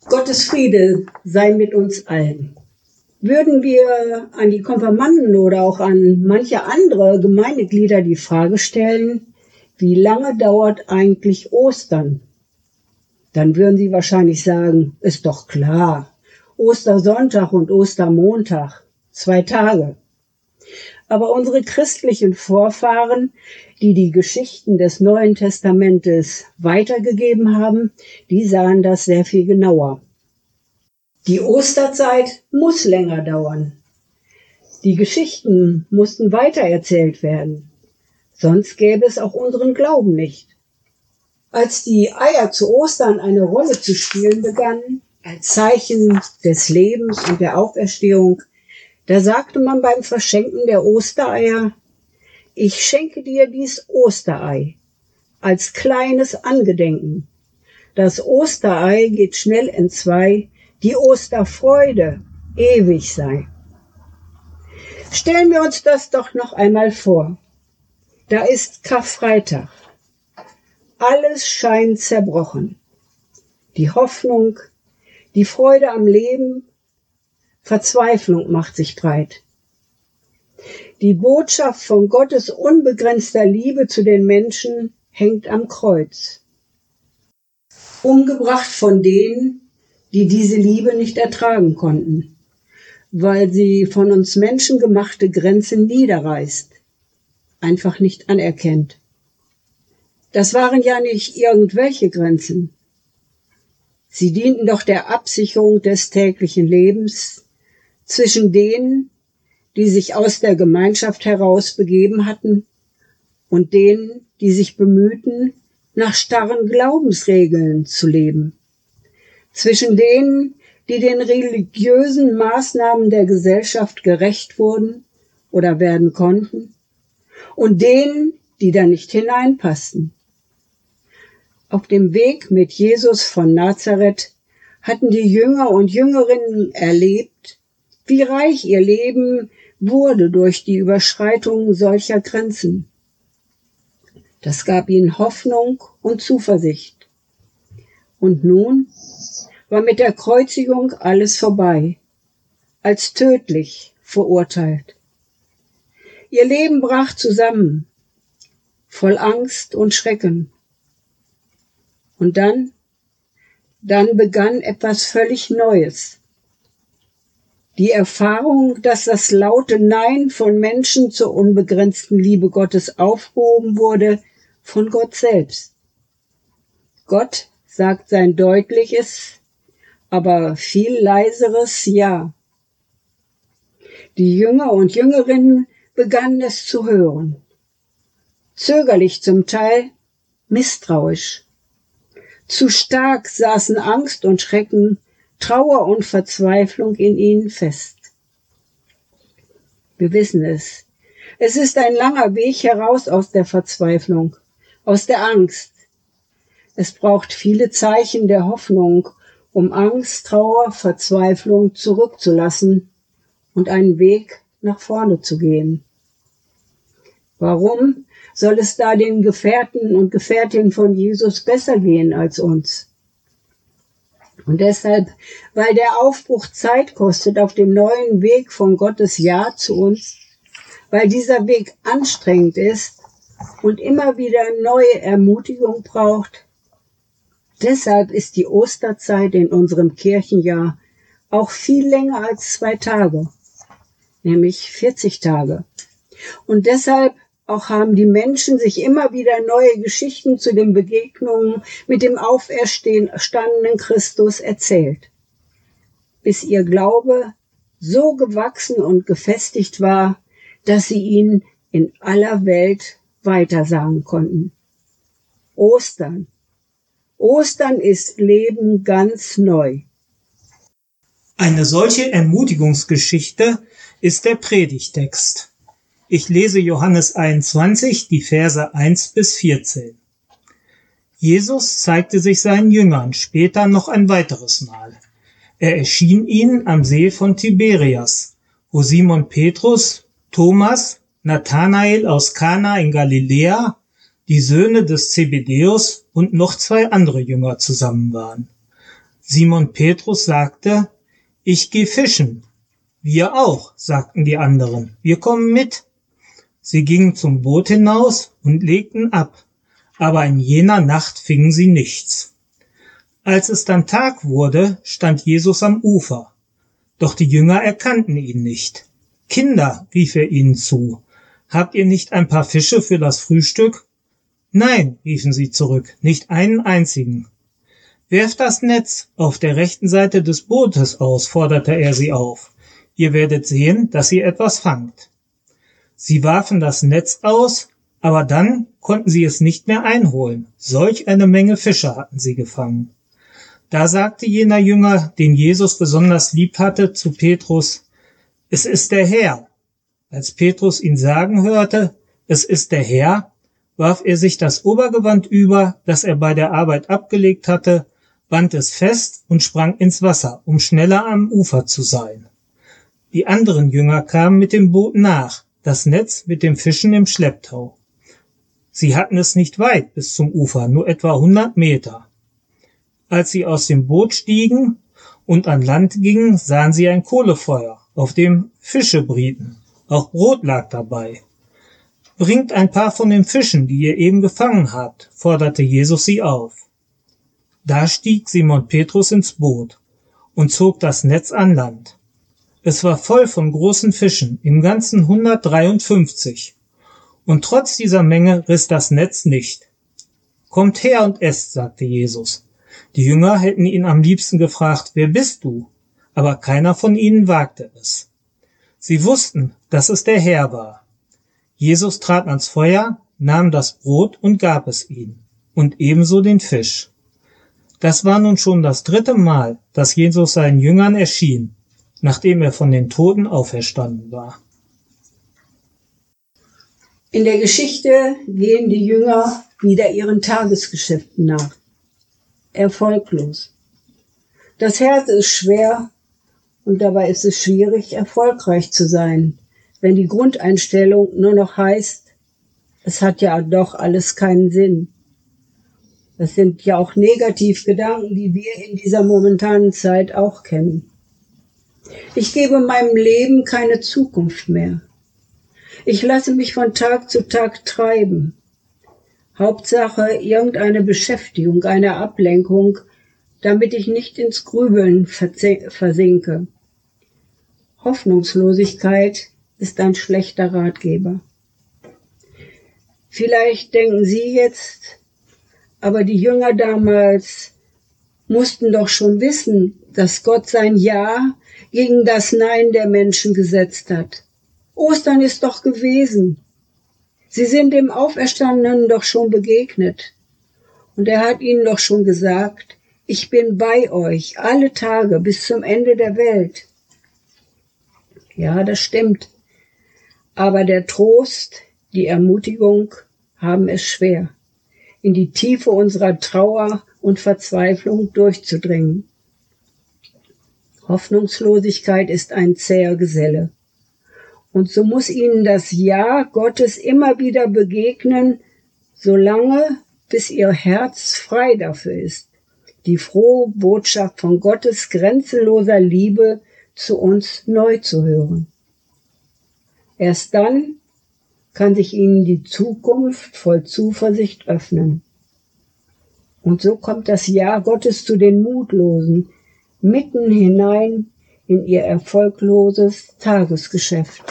Gottes Friede sei mit uns allen. Würden wir an die Konfirmanden oder auch an manche andere Gemeindeglieder die Frage stellen, wie lange dauert eigentlich Ostern? Dann würden sie wahrscheinlich sagen, ist doch klar, Ostersonntag und Ostermontag, 2 Tage. Aber unsere christlichen Vorfahren, die die Geschichten des Neuen Testamentes weitergegeben haben, die sahen das sehr viel genauer. Die Osterzeit muss länger dauern. Die Geschichten mussten weitererzählt werden. Sonst gäbe es auch unseren Glauben nicht. Als die Eier zu Ostern eine Rolle zu spielen begannen, als Zeichen des Lebens und der Auferstehung, da sagte man beim Verschenken der Ostereier, ich schenke dir dies Osterei als kleines Angedenken. Das Osterei geht schnell entzwei, die Osterfreude ewig sei. Stellen wir uns das doch noch einmal vor. Da ist Karfreitag. Alles scheint zerbrochen. Die Hoffnung, die Freude am Leben, Verzweiflung macht sich breit. Die Botschaft von Gottes unbegrenzter Liebe zu den Menschen hängt am Kreuz. Umgebracht von denen, die diese Liebe nicht ertragen konnten, weil sie von uns Menschen gemachte Grenzen niederreißt, einfach nicht anerkennt. Das waren ja nicht irgendwelche Grenzen. Sie dienten doch der Absicherung des täglichen Lebens zwischen denen, die sich aus der Gemeinschaft heraus begeben hatten, und denen, die sich bemühten, nach starren Glaubensregeln zu leben. Zwischen denen, die den religiösen Maßnahmen der Gesellschaft gerecht wurden oder werden konnten, und denen, die da nicht hineinpassten. Auf dem Weg mit Jesus von Nazareth hatten die Jünger und Jüngerinnen erlebt, wie reich ihr Leben wurde durch die Überschreitung solcher Grenzen. Das gab ihnen Hoffnung und Zuversicht. Und nun war mit der Kreuzigung alles vorbei, als tödlich verurteilt. Ihr Leben brach zusammen, voll Angst und Schrecken. Und dann begann etwas völlig Neues. Die Erfahrung, dass das laute Nein von Menschen zur unbegrenzten Liebe Gottes aufgehoben wurde, von Gott selbst. Gott sagt sein deutliches, aber viel leiseres Ja. Die Jünger und Jüngerinnen begannen es zu hören. Zögerlich zum Teil, misstrauisch. Zu stark saßen Angst und Schrecken, Trauer und Verzweiflung in ihnen fest. Wir wissen es. Es ist ein langer Weg heraus aus der Verzweiflung, aus der Angst. Es braucht viele Zeichen der Hoffnung, um Angst, Trauer, Verzweiflung zurückzulassen und einen Weg nach vorne zu gehen. Warum soll es da den Gefährten und Gefährtinnen von Jesus besser gehen als uns? Und deshalb, weil der Aufbruch Zeit kostet auf dem neuen Weg von Gottes Ja zu uns, weil dieser Weg anstrengend ist und immer wieder neue Ermutigung braucht, deshalb ist die Osterzeit in unserem Kirchenjahr auch viel länger als 2 Tage, nämlich 40 Tage. Und deshalb auch haben die Menschen sich immer wieder neue Geschichten zu den Begegnungen mit dem auferstandenen Christus erzählt, bis ihr Glaube so gewachsen und gefestigt war, dass sie ihn in aller Welt weitersagen konnten. Ostern. Ostern ist Leben ganz neu. Eine solche Ermutigungsgeschichte ist der Predigtext. Ich lese Johannes 21, die Verse 1 bis 14. Jesus zeigte sich seinen Jüngern später noch ein weiteres Mal. Er erschien ihnen am See von Tiberias, wo Simon Petrus, Thomas, Nathanael aus Kana in Galiläa, die Söhne des Zebedäus und noch 2 andere Jünger zusammen waren. Simon Petrus sagte, ich geh fischen. Wir auch, sagten die anderen, wir kommen mit. Sie gingen zum Boot hinaus und legten ab, aber in jener Nacht fingen sie nichts. Als es dann Tag wurde, stand Jesus am Ufer. Doch die Jünger erkannten ihn nicht. Kinder, rief er ihnen zu, habt ihr nicht ein paar Fische für das Frühstück? Nein, riefen sie zurück, nicht einen einzigen. Werft das Netz auf der rechten Seite des Bootes aus, forderte er sie auf. Ihr werdet sehen, dass ihr etwas fangt. Sie warfen das Netz aus, aber dann konnten sie es nicht mehr einholen. Solch eine Menge Fische hatten sie gefangen. Da sagte jener Jünger, den Jesus besonders lieb hatte, zu Petrus, es ist der Herr. Als Petrus ihn sagen hörte, es ist der Herr, warf er sich das Obergewand über, das er bei der Arbeit abgelegt hatte, band es fest und sprang ins Wasser, um schneller am Ufer zu sein. Die anderen Jünger kamen mit dem Boot nach, das Netz mit den Fischen im Schlepptau. Sie hatten es nicht weit bis zum Ufer, nur etwa 100 Meter. Als sie aus dem Boot stiegen und an Land gingen, sahen sie ein Kohlefeuer, auf dem Fische brieten. Auch Brot lag dabei. Bringt ein paar von den Fischen, die ihr eben gefangen habt, forderte Jesus sie auf. Da stieg Simon Petrus ins Boot und zog das Netz an Land. Es war voll von großen Fischen, im Ganzen 153. Und trotz dieser Menge riss das Netz nicht. Kommt her und esst, sagte Jesus. Die Jünger hätten ihn am liebsten gefragt, wer bist du? Aber keiner von ihnen wagte es. Sie wussten, dass es der Herr war. Jesus trat ans Feuer, nahm das Brot und gab es ihnen, und ebenso den Fisch. Das war nun schon das 3. Mal, dass Jesus seinen Jüngern erschien, nachdem er von den Toten auferstanden war. In der Geschichte gehen die Jünger wieder ihren Tagesgeschäften nach. Erfolglos. Das Herz ist schwer und dabei ist es schwierig, erfolgreich zu sein, wenn die Grundeinstellung nur noch heißt, es hat ja doch alles keinen Sinn. Das sind ja auch Negativgedanken, die wir in dieser momentanen Zeit auch kennen. Ich gebe meinem Leben keine Zukunft mehr. Ich lasse mich von Tag zu Tag treiben. Hauptsache irgendeine Beschäftigung, eine Ablenkung, damit ich nicht ins Grübeln versinke. Hoffnungslosigkeit ist ein schlechter Ratgeber. Vielleicht denken Sie jetzt, aber die Jünger damals mussten doch schon wissen, dass Gott sein Ja gegen das Nein der Menschen gesetzt hat. Ostern ist doch gewesen. Sie sind dem Auferstandenen doch schon begegnet. Und er hat ihnen doch schon gesagt, ich bin bei euch alle Tage bis zum Ende der Welt. Ja, das stimmt. Aber der Trost, die Ermutigung haben es schwer, in die Tiefe unserer Trauer und Verzweiflung durchzudringen. Hoffnungslosigkeit ist ein zäher Geselle. Und so muss ihnen das Ja Gottes immer wieder begegnen, solange bis ihr Herz frei dafür ist, die frohe Botschaft von Gottes grenzenloser Liebe zu uns neu zu hören. Erst dann kann sich ihnen die Zukunft voll Zuversicht öffnen. Und so kommt das Ja Gottes zu den Mutlosen, mitten hinein in ihr erfolgloses Tagesgeschäft.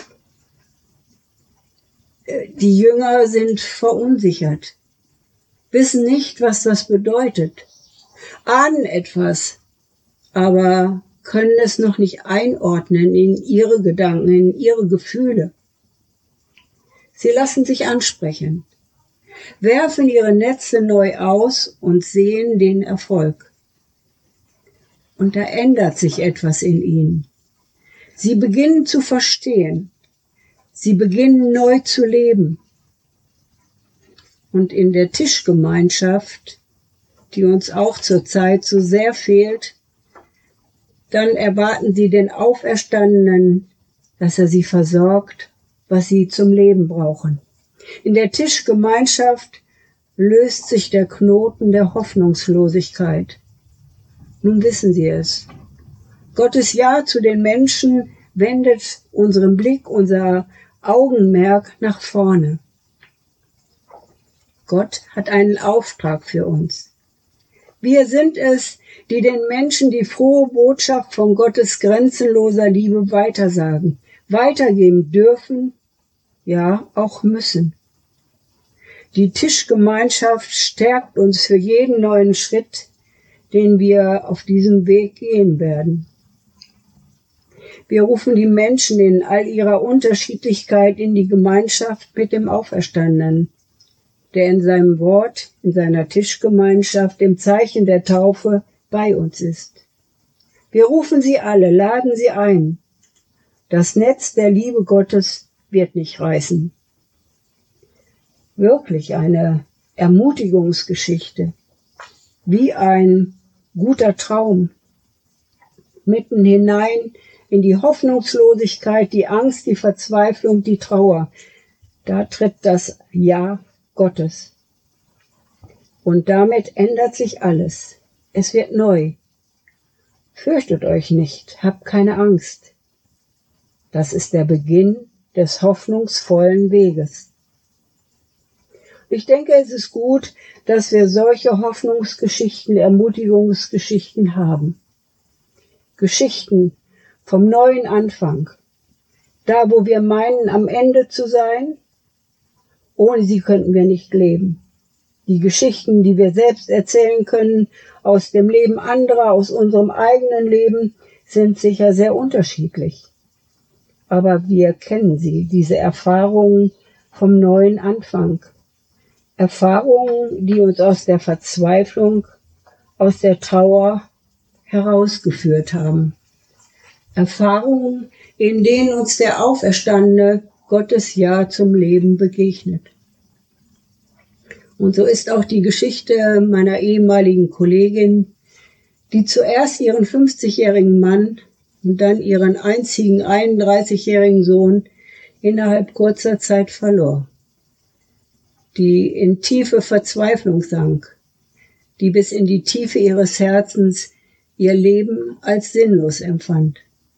Die Jünger sind verunsichert, wissen nicht, was das bedeutet, ahnen etwas, aber können es noch nicht einordnen in ihre Gedanken, in ihre Gefühle. Sie lassen sich ansprechen, werfen ihre Netze neu aus und sehen den Erfolg. Und da ändert sich etwas in ihnen. Sie beginnen zu verstehen. Sie beginnen neu zu leben. Und in der Tischgemeinschaft, die uns auch zurzeit so sehr fehlt, dann erwarten sie den Auferstandenen, dass er sie versorgt, was sie zum Leben brauchen. In der Tischgemeinschaft löst sich der Knoten der Hoffnungslosigkeit. Nun wissen Sie es. Gottes Ja zu den Menschen wendet unseren Blick, unser Augenmerk nach vorne. Gott hat einen Auftrag für uns. Wir sind es, die den Menschen die frohe Botschaft von Gottes grenzenloser Liebe weitersagen, weitergeben dürfen, ja auch müssen. Die Tischgemeinschaft stärkt uns für jeden neuen Schritt, den wir auf diesem Weg gehen werden. Wir rufen die Menschen in all ihrer Unterschiedlichkeit in die Gemeinschaft mit dem Auferstandenen, der in seinem Wort, in seiner Tischgemeinschaft, im Zeichen der Taufe bei uns ist. Wir rufen sie alle, laden sie ein. Das Netz der Liebe Gottes wird nicht reißen. Wirklich eine Ermutigungsgeschichte, wie ein guter Traum, mitten hinein in die Hoffnungslosigkeit, die Angst, die Verzweiflung, die Trauer. Da tritt das Ja Gottes. Und damit ändert sich alles. Es wird neu. Fürchtet euch nicht, habt keine Angst. Das ist der Beginn des hoffnungsvollen Weges. Ich denke, es ist gut, dass wir solche Hoffnungsgeschichten, Ermutigungsgeschichten haben. Geschichten vom neuen Anfang. Da, wo wir meinen, am Ende zu sein, ohne sie könnten wir nicht leben. Die Geschichten, die wir selbst erzählen können, aus dem Leben anderer, aus unserem eigenen Leben, sind sicher sehr unterschiedlich. Aber wir kennen sie, diese Erfahrungen vom neuen Anfang. Erfahrungen, die uns aus der Verzweiflung, aus der Trauer herausgeführt haben. Erfahrungen, in denen uns der Auferstandene Gottes Ja zum Leben begegnet. Und so ist auch die Geschichte meiner ehemaligen Kollegin, die zuerst ihren 50-jährigen Mann und dann ihren einzigen 31-jährigen Sohn innerhalb kurzer Zeit verlor, die in tiefe Verzweiflung sank, die bis in die Tiefe ihres Herzens ihr Leben als sinnlos empfand.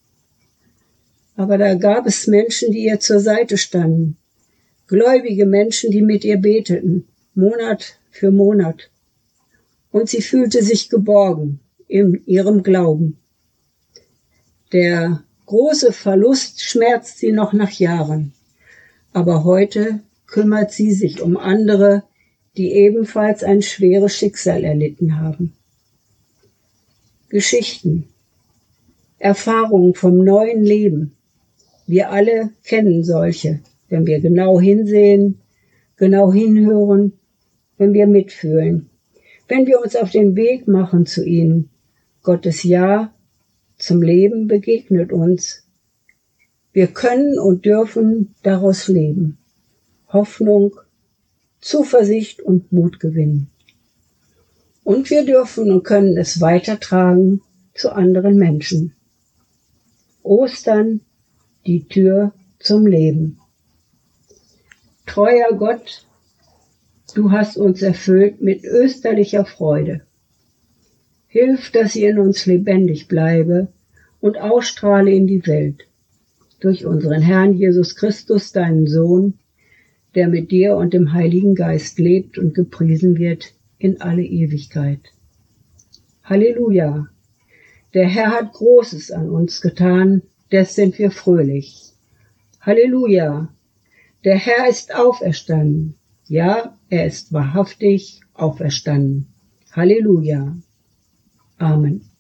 Aber da gab es Menschen, die ihr zur Seite standen, gläubige Menschen, die mit ihr beteten, Monat für Monat. Und sie fühlte sich geborgen in ihrem Glauben. Der große Verlust schmerzt sie noch nach Jahren, aber heute kümmert sie sich um andere, die ebenfalls ein schweres Schicksal erlitten haben. Geschichten, Erfahrungen vom neuen Leben. Wir alle kennen solche, wenn wir genau hinsehen, genau hinhören, wenn wir mitfühlen, wenn wir uns auf den Weg machen zu ihnen. Gottes Ja zum Leben begegnet uns. Wir können und dürfen daraus leben. Hoffnung, Zuversicht und Mut gewinnen. Und wir dürfen und können es weitertragen zu anderen Menschen. Ostern, die Tür zum Leben. Treuer Gott, du hast uns erfüllt mit österlicher Freude. Hilf, dass sie in uns lebendig bleibe und ausstrahle in die Welt. Durch unseren Herrn Jesus Christus, deinen Sohn, der mit dir und dem Heiligen Geist lebt und gepriesen wird in alle Ewigkeit. Halleluja! Der Herr hat Großes an uns getan, des sind wir fröhlich. Halleluja! Der Herr ist auferstanden. Ja, er ist wahrhaftig auferstanden. Halleluja! Amen.